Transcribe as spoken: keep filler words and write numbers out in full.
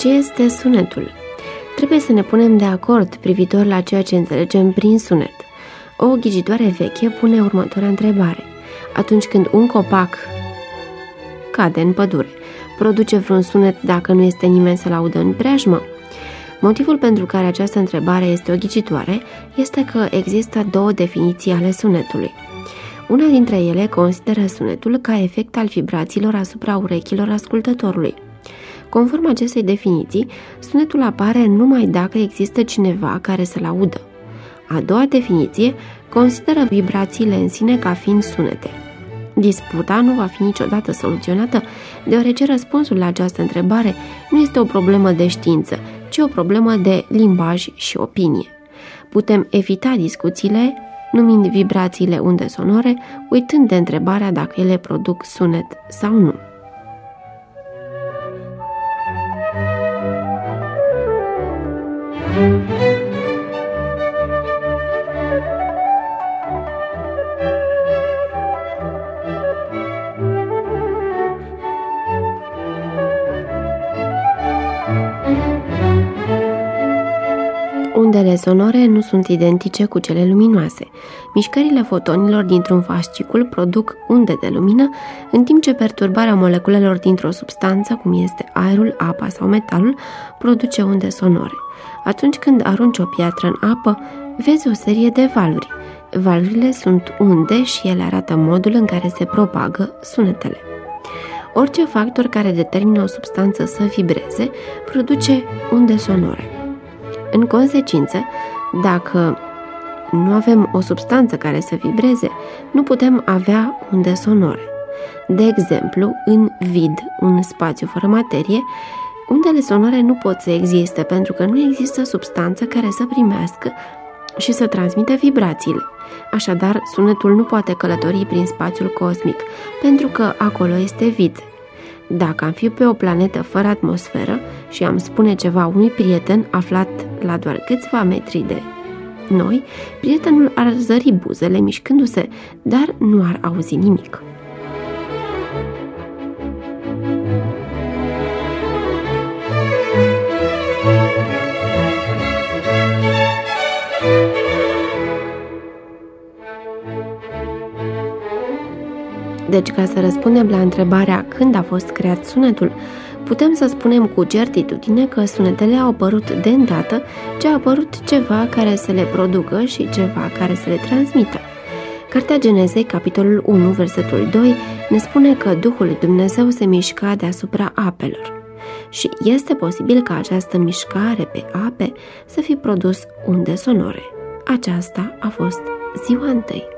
Ce este sunetul? Trebuie să ne punem de acord privitor la ceea ce înțelegem prin sunet. O ghicitoare veche pune următoarea întrebare. Atunci când un copac cade în pădure, produce vreun sunet dacă nu este nimeni să-l audă în preajmă? Motivul pentru care această întrebare este o ghicitoare este că există două definiții ale sunetului. Una dintre ele consideră sunetul ca efect al vibrațiilor asupra urechilor ascultătorului. Conform acestei definiții, sunetul apare numai dacă există cineva care să-l audă. A doua definiție consideră vibrațiile în sine ca fiind sunete. Disputa nu va fi niciodată soluționată, deoarece răspunsul la această întrebare nu este o problemă de știință, ci o problemă de limbaj și opinie. Putem evita discuțiile numind vibrațiile unde sonore, uitând de întrebarea dacă ele produc sunet sau nu. Undele sonore nu sunt identice cu cele luminoase. Mișcările fotonilor dintr-un fascicul produc unde de lumină, în timp ce perturbarea moleculelor dintr-o substanță, cum este aerul, apa sau metalul, produce unde sonore. Atunci când arunci o piatră în apă, vezi o serie de valuri. Valurile sunt unde și ele arată modul în care se propagă sunetele. Orice factor care determină o substanță să vibreze produce unde sonore. În consecință, dacă nu avem o substanță care să vibreze, nu putem avea unde sonore. De exemplu, în vid, un spațiu fără materie, undele sonore nu pot să existe pentru că nu există substanță care să primească și să transmită vibrațiile. Așadar, sunetul nu poate călători prin spațiul cosmic, pentru că acolo este vid. Dacă am fi pe o planetă fără atmosferă și am spune ceva unui prieten aflat la doar câțiva metri de noi, prietenul ar zări buzele mișcându-se, dar nu ar auzi nimic. Deci, ca să răspundem la întrebarea când a fost creat sunetul, putem să spunem cu certitudine că sunetele au apărut de îndată ce a apărut ceva care să le producă și ceva care să le transmită. Cartea Genezei, capitolul unu, versetul doi, ne spune că Duhul lui Dumnezeu se mișca deasupra apelor. Și este posibil ca această mișcare pe ape să fi produs unde sonore. Aceasta a fost ziua întâi.